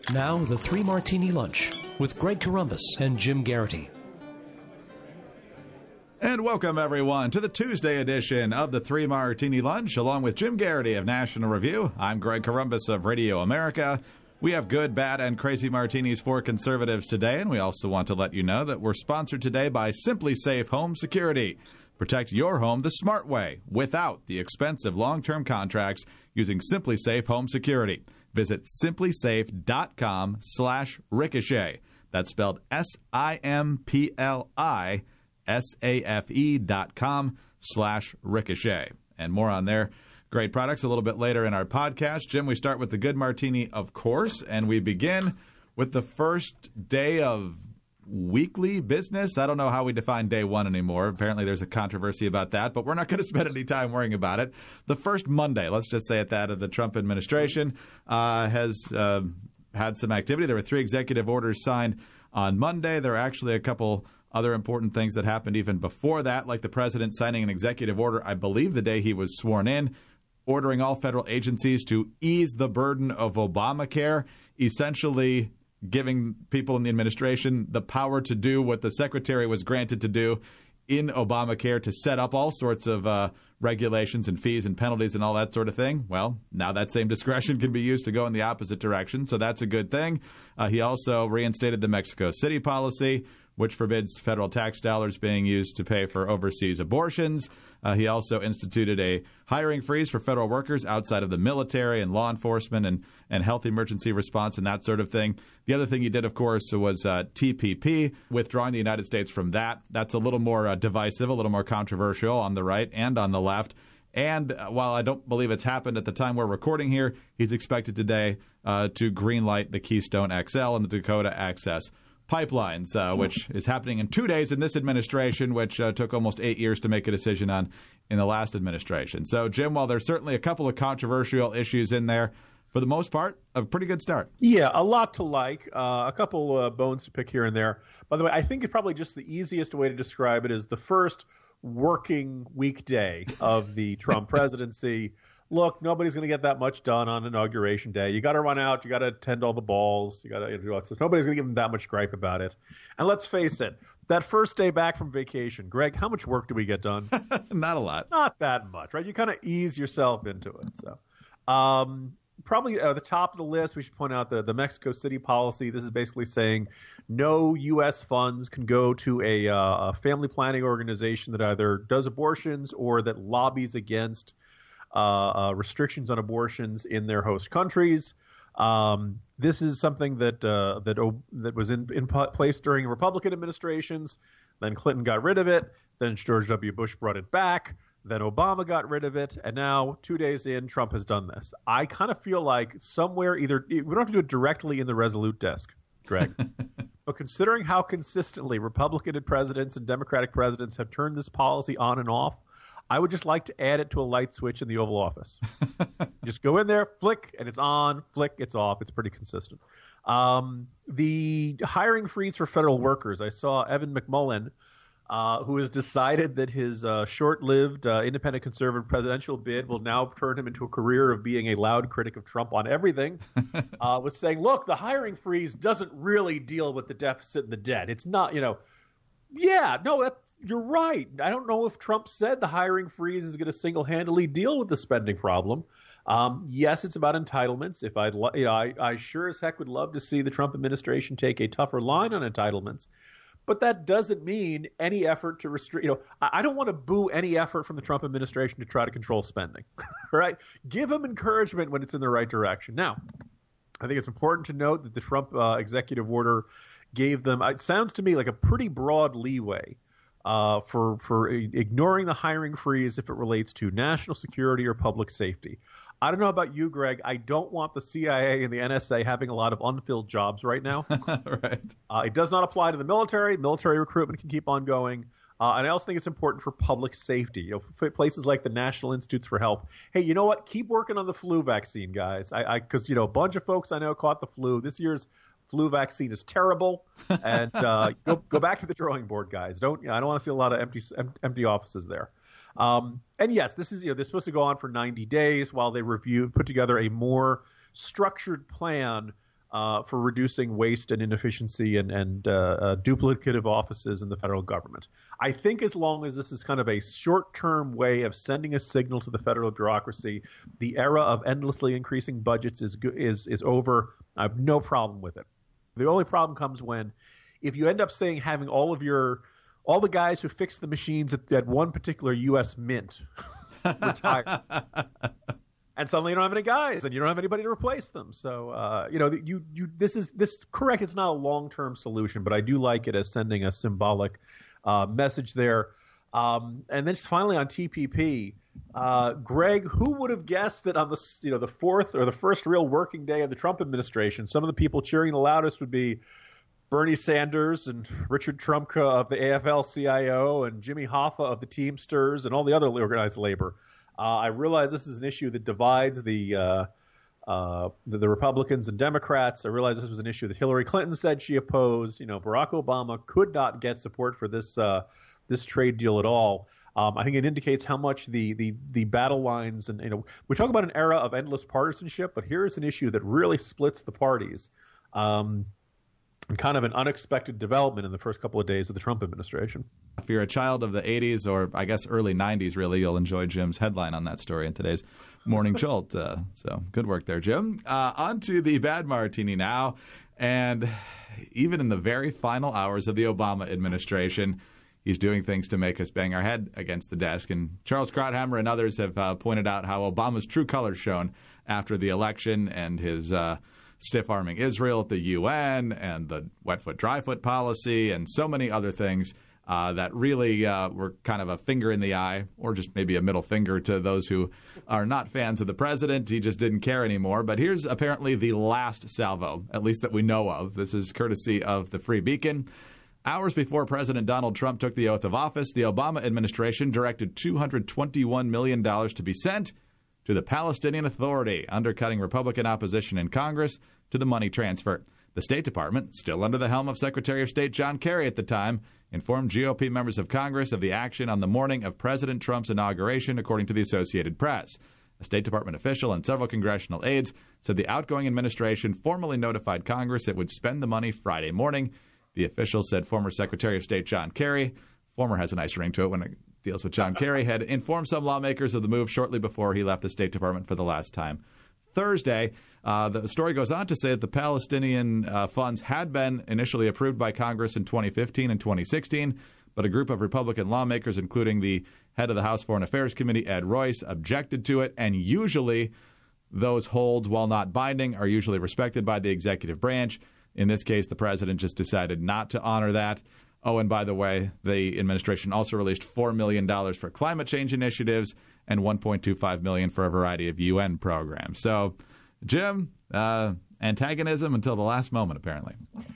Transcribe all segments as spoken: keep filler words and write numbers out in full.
Now, the Three Martini Lunch with Greg Corombos and Jim Garrity. And welcome, everyone, to the Tuesday edition of the Three Martini Lunch, along with Jim Garrity of National Review. I'm Greg Corombos of Radio America. We have good, bad, and crazy martinis for conservatives today, and we also want to let you know that we're sponsored today by Simply Safe Home Security. Protect your home the smart way, without the expensive long-term contracts, using Simply Safe Home Security. Visit simplysafe.com slash ricochet. That's spelled S I M P L I S A F E dot com slash ricochet. And more on their great products a little bit later in our podcast. Jim, we start with the Good Martini, of course, and we begin with the first day of weekly business. I don't know how we define day one anymore. Apparently there's a controversy about that, but we're not going to spend any time worrying about it. The first Monday, let's just say it that, of the Trump administration uh, has uh, had some activity. There were three executive orders signed on Monday. There are actually a couple other important things that happened even before that, like the president signing an executive order, I believe the day he was sworn in, ordering all federal agencies to ease the burden of Obamacare, essentially giving people in the administration the power to do what the secretary was granted to do in Obamacare, to set up all sorts of uh, regulations and fees and penalties and all that sort of thing. Well, now that same discretion can be used to go in the opposite direction, so that's a good thing. Uh, he also reinstated the Mexico City policy, which forbids federal tax dollars being used to pay for overseas abortions. Uh, he also instituted a hiring freeze for federal workers outside of the military and law enforcement and, and health emergency response and that sort of thing. The other thing he did, of course, was uh, T P P, withdrawing the United States from that. That's a little more uh, divisive, a little more controversial on the right and on the left. And uh, while I don't believe it's happened at the time we're recording here, he's expected today uh, to greenlight the Keystone X L and the Dakota Access pipelines, uh, which is happening in two days in this administration, which uh, took almost eight years to make a decision on in the last administration. So, Jim, while there's certainly a couple of controversial issues in there, for the most part, a pretty good start. Yeah, a lot to like, uh, a couple uh, bones to pick here and there. By the way, I think it's probably just the easiest way to describe it is the first working weekday of the Trump presidency. Look, nobody's going to get that much done on Inauguration Day. You got to run out. You got to attend all the balls. You got to do all that stuff. Nobody's going to give them that much gripe about it. And let's face it, that first day back from vacation, Greg, how much work do we get done? Not a lot. Not that much, right? You kind of ease yourself into it. So, um, probably at the top of the list, we should point out the, the Mexico City policy. This is basically saying no U S funds can go to a, uh, a family planning organization that either does abortions or that lobbies against Uh, uh, restrictions on abortions in their host countries. Um, this is something that uh, that uh, that was in, in place during Republican administrations. Then Clinton got rid of it. Then George W. Bush brought it back. Then Obama got rid of it. And now, two days in, Trump has done this. I kind of feel like somewhere either – we don't have to do it directly in the Resolute desk, Greg. But considering how consistently Republican presidents and Democratic presidents have turned this policy on and off, I would just like to add it to a light switch in the Oval Office. Just go in there, flick, and it's on, flick, it's off. It's pretty consistent. Um, the hiring freeze for federal workers. I saw Evan McMullin, uh, who has decided that his uh, short-lived uh, independent conservative presidential bid will now turn him into a career of being a loud critic of Trump on everything, uh, was saying, look, the hiring freeze doesn't really deal with the deficit and the debt. It's not, you know, yeah, no, that, you're right. I don't know if Trump said the hiring freeze is going to single-handedly deal with the spending problem. Um, yes, it's about entitlements. If I'd, lo- you know, I, I sure as heck would love to see the Trump administration take a tougher line on entitlements. But that doesn't mean any effort to restrict, you know, I, I don't want to boo any effort from the Trump administration to try to control spending, right? Give them encouragement when it's in the right direction. Now, I think it's important to note that the Trump uh, executive order gave them, it sounds to me like a pretty broad leeway Uh, for for ignoring the hiring freeze if it relates to national security or public safety. I don't know about you, Greg. I don't want the C I A and the N S A having a lot of unfilled jobs right now. Right. Uh, it does not apply to the military. Military recruitment can keep on going. Uh, and I also think it's important for public safety. You know, for places like the National Institutes for Health. Hey, you know what? Keep working on the flu vaccine, guys. I because you know a bunch of folks I know caught the flu. This year's flu vaccine is terrible, and uh, go go back to the drawing board, guys. Don't you know, I don't want to see a lot of empty empty offices there. Um, and yes, this is you know they're supposed to go on for ninety days while they review put together a more structured plan uh, for reducing waste and inefficiency and, and uh, uh, duplicative offices in the federal government. I think as long as this is kind of a short-term way of sending a signal to the federal bureaucracy, the era of endlessly increasing budgets is is is over. I have no problem with it. The only problem comes when, if you end up saying having all of your all the guys who fix the machines at, at one particular U S mint retire. And suddenly you don't have any guys, and you don't have anybody to replace them. So, uh, you know, you you this is this correct. It's not a long term solution, but I do like it as sending a symbolic uh, message there. Um, and then just finally on T P P, uh, Greg, who would have guessed that on the you know the fourth or the first real working day of the Trump administration, some of the people cheering the loudest would be Bernie Sanders and Richard Trumka of the A F L C I O and Jimmy Hoffa of the Teamsters and all the other organized labor. Uh, I realize this is an issue that divides the, uh, uh, the the Republicans and Democrats. I realize this was an issue that Hillary Clinton said she opposed. You know, Barack Obama could not get support for this uh, this trade deal at all. Um, I think it indicates how much the the the battle lines and you know we talk about an era of endless partisanship, but here's an issue that really splits the parties. Um, And kind of an unexpected development in the first couple of days of the Trump administration. If you're a child of the eighties or I guess early nineties, really, you'll enjoy Jim's headline on that story in today's Morning Jolt. Uh, so good work there, Jim. Uh, on to the bad martini now. And even in the very final hours of the Obama administration, he's doing things to make us bang our head against the desk. And Charles Krauthammer and others have uh, pointed out how Obama's true colors shone after the election and his uh, stiff-arming Israel at the U N and the wet foot, dry foot policy and so many other things uh, that really uh, were kind of a finger in the eye or just maybe a middle finger to those who are not fans of the president. He just didn't care anymore. But here's apparently the last salvo, at least that we know of. This is courtesy of the Free Beacon. Hours before President Donald Trump took the oath of office, the Obama administration directed two hundred twenty-one million dollars to be sent to the Palestinian Authority, undercutting Republican opposition in Congress to the money transfer. The State Department, still under the helm of Secretary of State John Kerry at the time, informed G O P members of Congress of the action on the morning of President Trump's inauguration, according to the Associated Press. A State Department official and several congressional aides said the outgoing administration formally notified Congress it would spend the money Friday morning. The official said former Secretary of State John Kerry, former has a nice ring to it when it deals with John Kerry, had informed some lawmakers of the move shortly before he left the State Department for the last time. Thursday, uh, the story goes on to say that the Palestinian uh, funds had been initially approved by Congress in twenty fifteen and twenty sixteen, but a group of Republican lawmakers, including the head of the House Foreign Affairs Committee, Ed Royce, objected to it, and usually those holds, while not binding, are usually respected by the executive branch. In this case, the president just decided not to honor that. Oh, and by the way, the administration also released four million dollars for climate change initiatives and one point two five million dollars for a variety of U N programs. So, Jim, uh, antagonism until the last moment, apparently.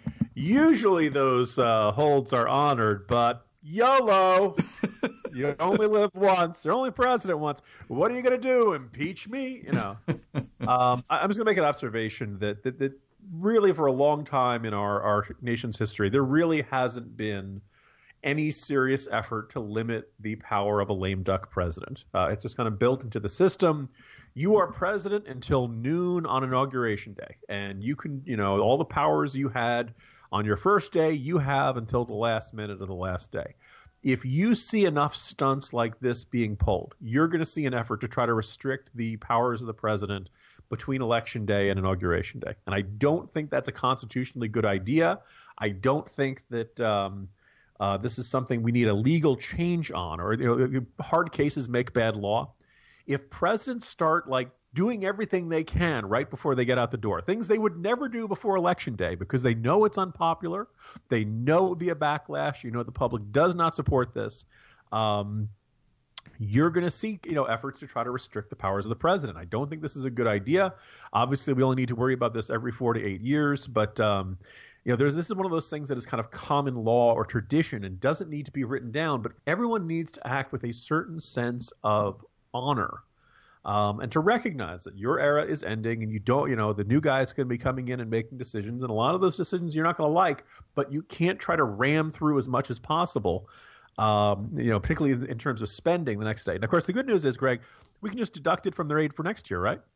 Usually those uh, holds are honored, but YOLO. You only live once. You're only president once. What are you going to do? Impeach me? You know. um, I, I'm just going to make an observation that, that that really for a long time in our, our nation's history, there really hasn't been any serious effort to limit the power of a lame duck president. Uh, it's just kind of built into the system. You are president until noon on Inauguration Day, and you can, you know, all the powers you had on your first day, you have until the last minute of the last day. If you see enough stunts like this being pulled, you're going to see an effort to try to restrict the powers of the president between Election Day and Inauguration Day. And I don't think that's a constitutionally good idea. I don't think that um, uh, this is something we need a legal change on, or you know, hard cases make bad law. If presidents start like doing everything they can right before they get out the door, things they would never do before Election Day because they know it's unpopular, they know it would be a backlash, you know the public does not support this, um, you're going to see you know efforts to try to restrict the powers of the president. I don't think this is a good idea. Obviously, we only need to worry about this every four to eight years, but um, you know there's this is one of those things that is kind of common law or tradition and doesn't need to be written down, but everyone needs to act with a certain sense of honor. Um, and to recognize that your era is ending and you don't, you know, the new guy is going to be coming in and making decisions. And a lot of those decisions you're not going to like, but you can't try to ram through as much as possible, um, you know, particularly in terms of spending the next day. And of course, the good news is, Greg, we can just deduct it from their aid for next year, right?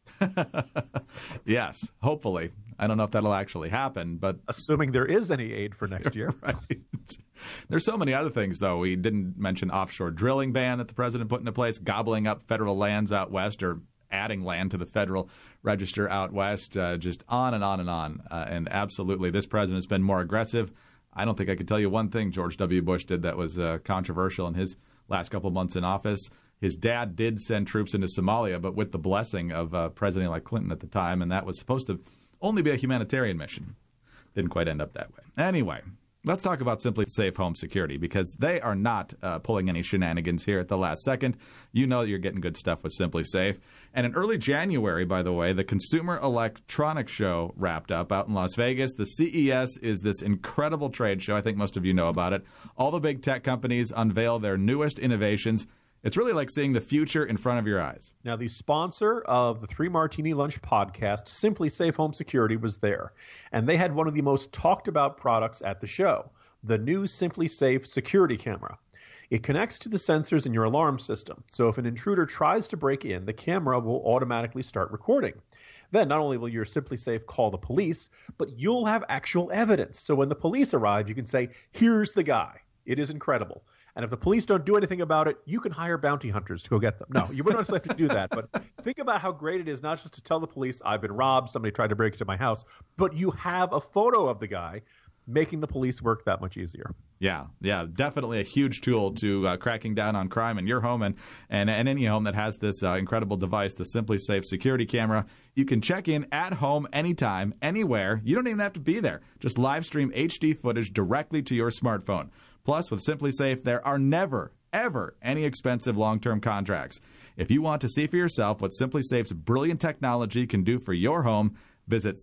Yes, hopefully. I don't know if that'll actually happen, but assuming there is any aid for next year. Right. There's so many other things, though. We didn't mention offshore drilling ban that the president put into place, gobbling up federal lands out west, or adding land to the Federal Register out west, uh, just on and on and on. Uh, and absolutely, this president has been more aggressive. I don't think I could tell you one thing George W. Bush did that was uh, controversial in his last couple months in office. His dad did send troops into Somalia, but with the blessing of uh, President-elect Clinton at the time, and that was supposed to only be a humanitarian mission. Didn't quite end up that way. Anyway, let's talk about Simply Safe Home Security, because they are not uh, pulling any shenanigans here at the last second. You know you're getting good stuff with Simply Safe. And in early January, by the way, the Consumer Electronics Show wrapped up out in Las Vegas. The C E S is this incredible trade show. I think most of you know about it. All the big tech companies unveil their newest innovations. It's really like seeing the future in front of your eyes. Now, the sponsor of the Three Martini Lunch podcast, Simply Safe Home Security, was there. And they had one of the most talked about products at the show, the new Simply Safe security camera. It connects to the sensors in your alarm system. So if an intruder tries to break in, the camera will automatically start recording. Then not only will your Simply Safe call the police, but you'll have actual evidence. So when the police arrive, you can say, here's the guy. It is incredible. And if the police don't do anything about it, you can hire bounty hunters to go get them. No, you wouldn't necessarily have to do that. But think about how great it is not just to tell the police, I've been robbed, somebody tried to break into my house, but you have a photo of the guy, making the police work that much easier. Yeah, yeah, definitely a huge tool to uh, cracking down on crime in your home and, and, and any home that has this uh, incredible device, the Simply Safe security camera. You can check in at home anytime, anywhere. You don't even have to be there. Just live stream H D footage directly to your smartphone. Plus, with Simply Safe, there are never, ever any expensive long-term contracts. If you want to see for yourself what Simply Safe's brilliant technology can do for your home, visit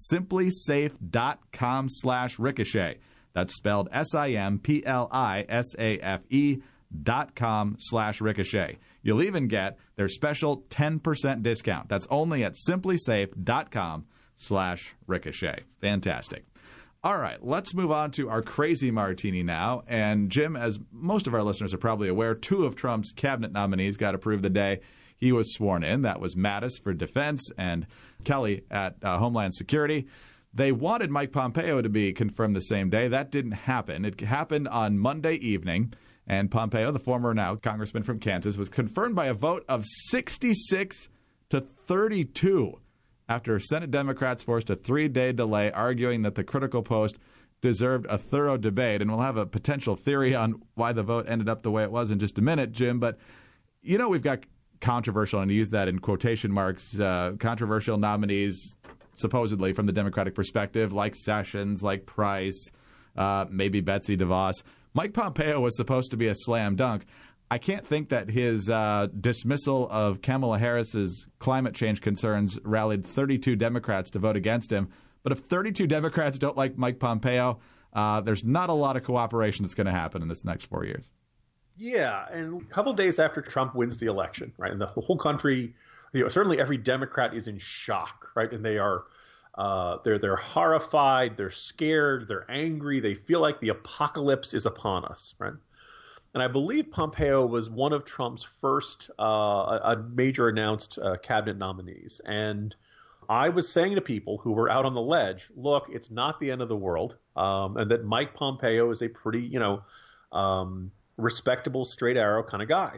simplysafe.com slash ricochet. That's spelled S I M P L I S A F E dot com slash ricochet. You'll even get their special ten percent discount. That's only at simplysafe.com slash ricochet. Fantastic. All right, let's move on to our crazy martini now. And Jim, as most of our listeners are probably aware, two of Trump's cabinet nominees got approved the day he was sworn in. That was Mattis for Defense and Kelly at uh, Homeland Security. They wanted Mike Pompeo to be confirmed the same day. That didn't happen. It happened on Monday evening. And Pompeo, the former now congressman from Kansas, was confirmed by a vote of sixty-six to thirty-two. After Senate Democrats forced a three-day delay, arguing that the critical post deserved a thorough debate. And we'll have a potential theory on why the vote ended up the way it was in just a minute, Jim. But, you know, we've got controversial, and I use that in quotation marks, uh, controversial nominees, supposedly from the Democratic perspective, like Sessions, like Price, uh, maybe Betsy DeVos. Mike Pompeo was supposed to be a slam dunk. I can't think that his uh, dismissal of Kamala Harris's climate change concerns rallied thirty-two Democrats to vote against him. But if thirty-two Democrats don't like Mike Pompeo, uh, there's not a lot of cooperation that's going to happen in this next four years. Yeah, and a couple of days after Trump wins the election, right, and the whole country, you know, certainly every Democrat is in shock, right, and they are uh, they're they're horrified, they're scared, they're angry, they feel like the apocalypse is upon us, right? And I believe Pompeo was one of Trump's first uh, a major announced uh, cabinet nominees. And I was saying to people who were out on the ledge, look, it's not the end of the world, um, and that Mike Pompeo is a pretty, you know, um, respectable, straight arrow kind of guy.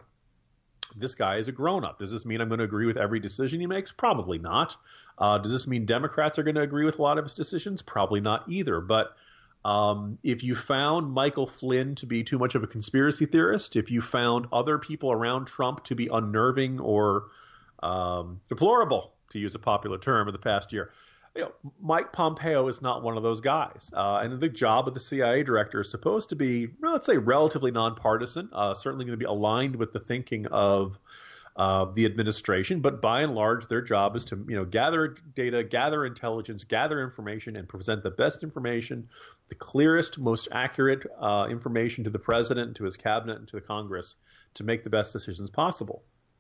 This guy is a grown-up. Does this mean I'm going to agree with every decision he makes? Probably not. Uh, does this mean Democrats are going to agree with a lot of his decisions? Probably not either. But Um, if you found Michael Flynn to be too much of a conspiracy theorist, if you found other people around Trump to be unnerving or um, deplorable, to use a popular term of the past year, you know, Mike Pompeo is not one of those guys. Uh, and the job of the C I A director is supposed to be, well, let's say, relatively nonpartisan, uh, certainly going to be aligned with the thinking of Uh, the administration, but by and large, their job is to, you know, gather data, gather intelligence, gather information, and present the best information, the clearest, most accurate uh, information to the president, to his cabinet, and to the Congress to make the best decisions possible.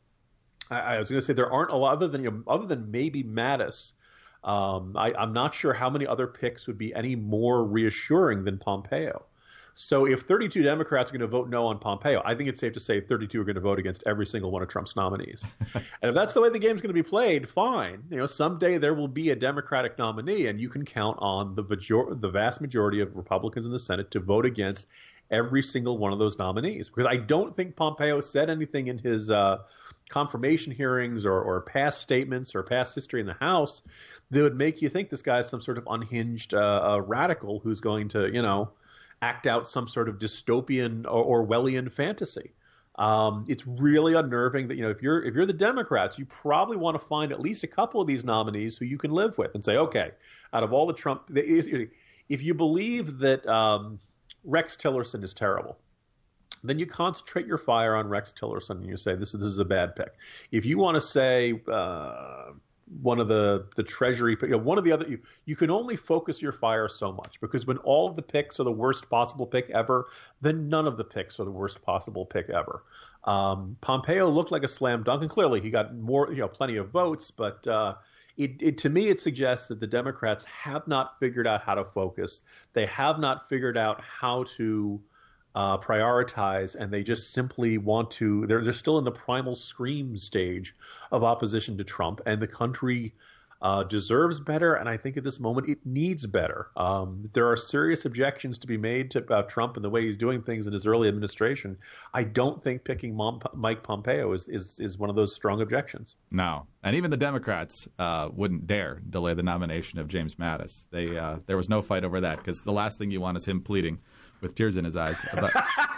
I, I was going to say there aren't a lot other than you know, other than maybe Mattis. Um, I, I'm not sure how many other picks would be any more reassuring than Pompeo. So if thirty-two Democrats are going to vote no on Pompeo, I think it's safe to say thirty-two are going to vote against every single one of Trump's nominees. And if that's the way the game's going to be played, fine. You know, someday there will be a Democratic nominee, and you can count on the major- the vast majority of Republicans in the Senate to vote against every single one of those nominees. Because I don't think Pompeo said anything in his uh, confirmation hearings or, or past statements or past history in the House that would make you think this guy is some sort of unhinged uh, uh, radical who's going to, you know, act out some sort of dystopian or Orwellian fantasy. Um, it's really unnerving that, you know, if you're if you're the Democrats, you probably want to find at least a couple of these nominees who you can live with and say, okay, out of all the Trump, if, if you believe that um, Rex Tillerson is terrible, then you concentrate your fire on Rex Tillerson and you say this is this is a bad pick. If you want to say uh, one of the the Treasury, you know, one of the other, you, you can only focus your fire so much, because when all of the picks are the worst possible pick ever, then none of the picks are the worst possible pick ever. Um, Pompeo looked like a slam dunk, and clearly he got more, you know, plenty of votes, but uh, it, it to me it suggests that the Democrats have not figured out how to focus. They have not figured out how to Uh, prioritize, and they just simply want to, they're, they're still in the primal scream stage of opposition to Trump, and the country uh, deserves better, and I think at this moment it needs better. Um, there are serious objections to be made to uh, Trump and the way he's doing things in his early administration. I don't think picking Mom, Mike Pompeo is, is, is one of those strong objections. No, and even the Democrats uh, wouldn't dare delay the nomination of James Mattis. They uh, there was no fight over that, because the last thing you want is him pleading with tears in his eyes. About...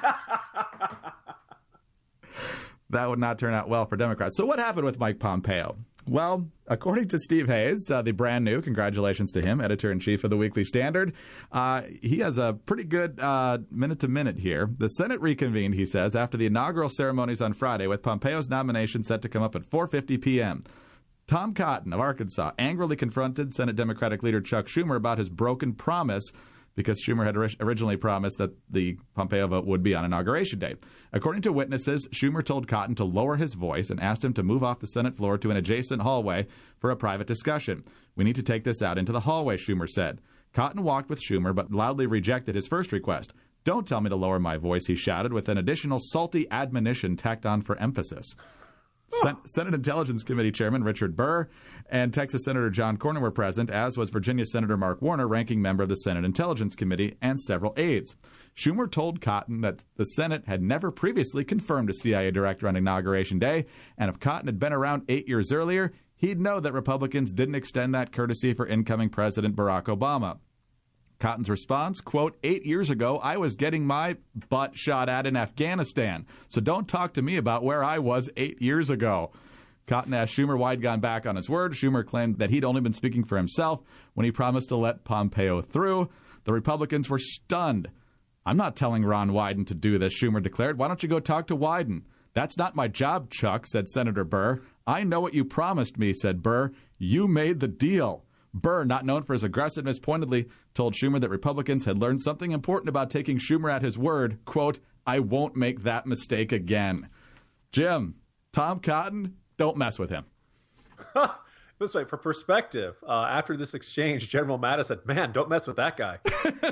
That would not turn out well for Democrats. So what happened with Mike Pompeo? Well, according to Steve Hayes, uh, the brand new, congratulations to him, editor-in-chief of the Weekly Standard, uh, he has a pretty good uh, minute-to-minute here. The Senate reconvened, he says, after the inaugural ceremonies on Friday, with Pompeo's nomination set to come up at four fifty p.m. Tom Cotton of Arkansas angrily confronted Senate Democratic leader Chuck Schumer about his broken promise, because Schumer had originally promised that the Pompeo vote would be on Inauguration Day. According to witnesses, Schumer told Cotton to lower his voice and asked him to move off the Senate floor to an adjacent hallway for a private discussion. We need to take this out into the hallway, Schumer said. Cotton walked with Schumer, but loudly rejected his first request. Don't tell me to lower my voice, he shouted, with an additional salty admonition tacked on for emphasis. Sen- Senate Intelligence Committee Chairman Richard Burr and Texas Senator John Cornyn were present, as was Virginia Senator Mark Warner, ranking member of the Senate Intelligence Committee, and several aides. Schumer told Cotton that the Senate had never previously confirmed a C I A director on Inauguration Day, and if Cotton had been around eight years earlier, he'd know that Republicans didn't extend that courtesy for incoming President Barack Obama. Cotton's response, quote, eight years ago, I was getting my butt shot at in Afghanistan, so don't talk to me about where I was eight years ago. Cotton asked Schumer why he'd gone back on his word. Schumer claimed that he'd only been speaking for himself when he promised to let Pompeo through. The Republicans were stunned. I'm not telling Ron Wyden to do this, Schumer declared. Why don't you go talk to Wyden? That's not my job, Chuck, said Senator Burr. I know what you promised me, said Burr. You made the deal. Burr, not known for his aggressiveness, pointedly told Schumer that Republicans had learned something important about taking Schumer at his word. Quote, I won't make that mistake again. Jim, Tom Cotton, don't mess with him. This way, for perspective, uh, after this exchange, General Mattis said, man, don't mess with that guy.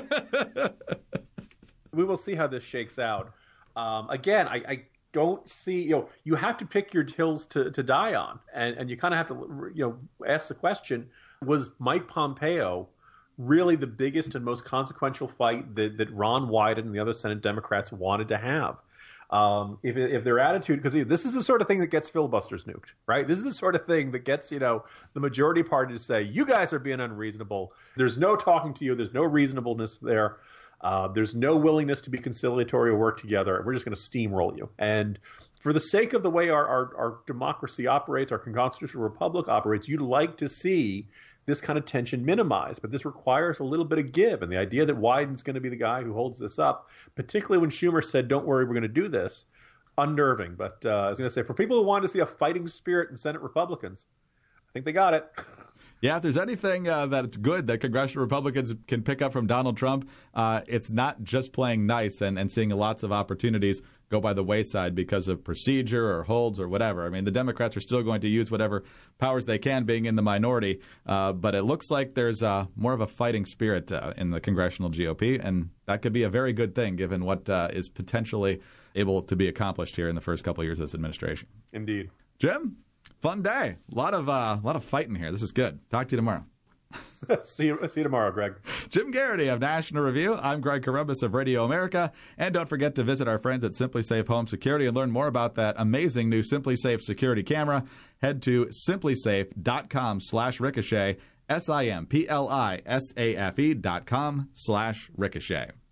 We will see how this shakes out. Um, again, I, I don't see, you know, you have to pick your hills to, to die on. And, and you kind of have to, you know, ask the question, was Mike Pompeo really the biggest and most consequential fight that, that Ron Wyden and the other Senate Democrats wanted to have? Um, if, if their attitude, because this is the sort of thing that gets filibusters nuked, right? This is the sort of thing that gets, you know, the majority party to say, you guys are being unreasonable. There's no talking to you. There's no reasonableness there. Uh, there's no willingness to be conciliatory or work together. We're just going to steamroll you. And for the sake of the way our, our, our democracy operates, our constitutional republic operates, you'd like to see this kind of tension minimized, but this requires a little bit of give. And the idea that Wyden's going to be the guy who holds this up, particularly when Schumer said, don't worry, we're going to do this, unnerving. But uh, I was going to say, for people who want to see a fighting spirit in Senate Republicans, I think they got it. Yeah, if there's anything uh, that's good that congressional Republicans can pick up from Donald Trump, uh, it's not just playing nice and, and seeing lots of opportunities go by the wayside because of procedure or holds or whatever. I mean, the Democrats are still going to use whatever powers they can, being in the minority. Uh, but it looks like there's uh, more of a fighting spirit uh, in the congressional G O P, and that could be a very good thing given what uh, is potentially able to be accomplished here in the first couple of years of this administration. Indeed. Jim? Fun day. A lot of uh, a lot of fighting here. This is good. Talk to you tomorrow. see you see you tomorrow, Greg. Jim Garrity of National Review. I'm Greg Corombos of Radio America. And don't forget to visit our friends at SimpliSafe Home Security and learn more about that amazing new SimpliSafe security camera. Head to simplisafe.com slash ricochet, S I M P L I S A F E dot com slash ricochet.